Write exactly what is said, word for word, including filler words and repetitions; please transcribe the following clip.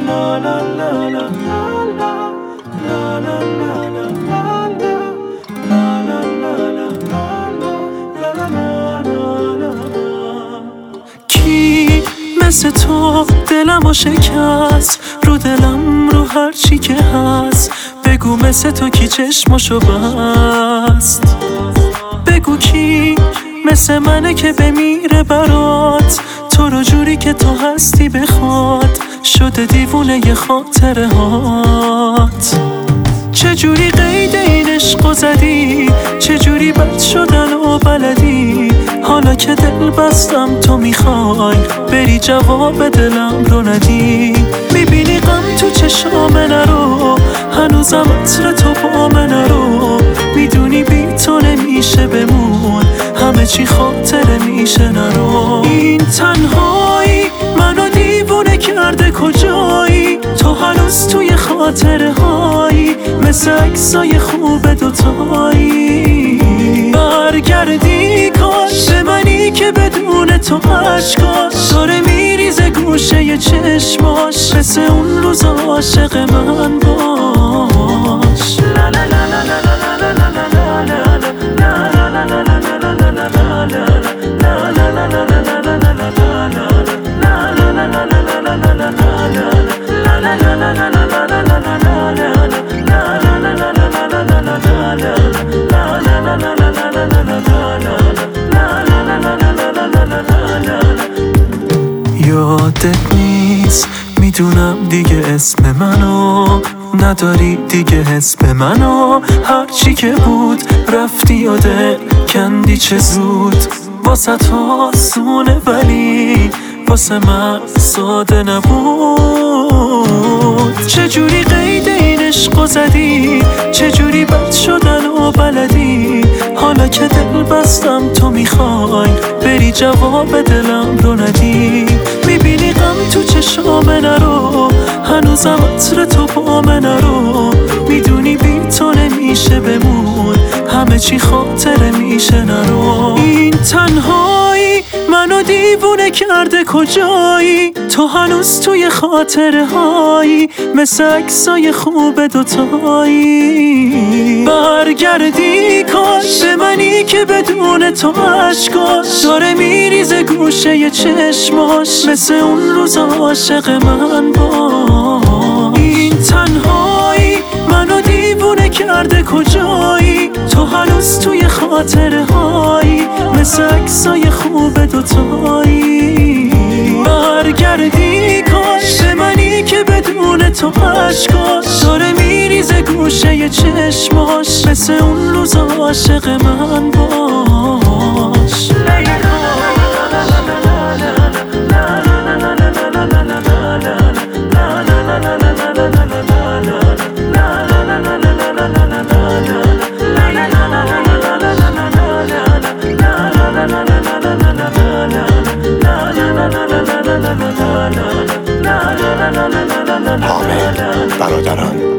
کی مثل تو دلمو شکست، رو دلم رو هر چی که هست. بگو مثل تو کی چشمشو بست. بگو کی مثل منه که بمیره برات، تو رو جوری که تو هستی بخواد. شده دیوونه ی خاطره هات. چجوری قید این عشقو زدی، چجوری بد شدن و بلدی. حالا که دل بستم تو میخوای بری جواب دلم رو ندی. میبینی غم تو چشام نرو، هنوزم عطر تو با من نرو. میدونی بی تو نمیشه بمون، همه چی خاطره میشه نرو. این تنهایی منو دیوونه کرده، کجایی تو هنوز توی خاطره هایی. مثل عکسای خوب دوتایی برگردی کاش به منی که بدون تو عشقاش داره میریزه گوشه ی چشماش. مثل اون روز عاشق من باش. یادت نیست میدونم دیگه اسم منو نداری، دیگه حس به منو. هرچی که بود رفتی و دل کندی چه زود. واسه تو آسونه ولی واسه من ساده نبود. چجوری قید این عشقو زدی، چجوری بد شدن و بلدی. حالا که دل بستم تو میخوای بری جواب دلم رو ندی. میبینی غم تو چشام نرو، هنوزم عطر تو با من نرو. میدونی بی تو نمیشه بمون، همه چی خاطره میشه نرو. این تنهایی منو دیوونه کرده، کجایی تو هنوز توی خاطره هایی. مثل عکسای خوب دوتایی برگردی کاش به منی که بدون تو عشقاش داره میریزه گوشه ی چشماش. مثل اون روز عاشق من باش. این تنهایی منو دیوونه کرده، کجایی تو هنوز توی خاطره هایی. مثل عکسای خوب دوتایی برگردی کاش به منی که بدون تو عشقاش داره میریزه گوشه ی چشماش. مثل اون روز عاشق من باش. حامد برادران.